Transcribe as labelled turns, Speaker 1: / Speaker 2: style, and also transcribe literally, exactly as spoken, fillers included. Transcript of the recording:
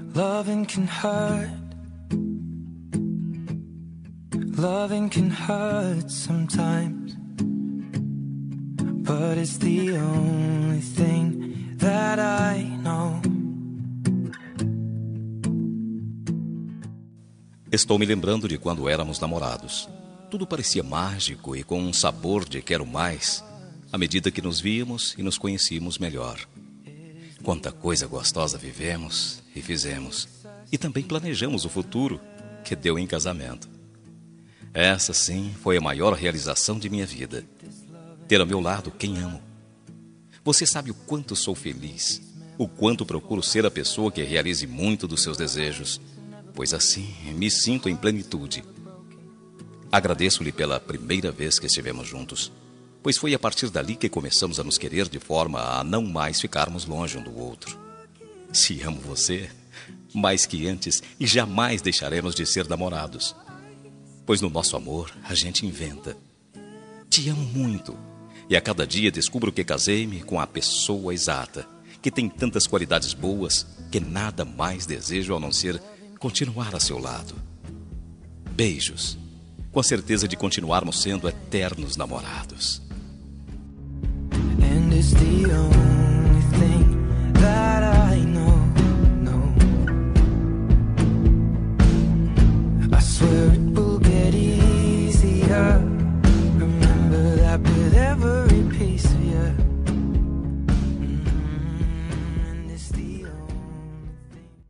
Speaker 1: Loving can hurt. Loving can hurt sometimes, but it's the only thing that I know.
Speaker 2: Estou me lembrando de quando éramos namorados. Tudo parecia mágico e com um sabor de quero mais, à medida que nos víamos e nos conhecíamos melhor. Quanta coisa gostosa vivemos e fizemos, e também planejamos o futuro, que deu em casamento. Essa, sim, foi a maior realização de minha vida. Ter ao meu lado quem amo. Você sabe o quanto sou feliz, o quanto procuro ser a pessoa que realize muito dos seus desejos, pois assim me sinto em plenitude. Agradeço-lhe pela primeira vez que estivemos juntos, pois foi a partir dali que começamos a nos querer de forma a não mais ficarmos longe um do outro. Se amo você, mais que antes, e jamais deixaremos de ser namorados. Pois no nosso amor a gente inventa. Te amo muito, e a cada dia descubro que casei-me com a pessoa exata, que tem tantas qualidades boas que nada mais desejo a não ser continuar a seu lado. Beijos, com a certeza de continuarmos sendo eternos namorados.
Speaker 1: And it's the only thing that I know, no. I swear it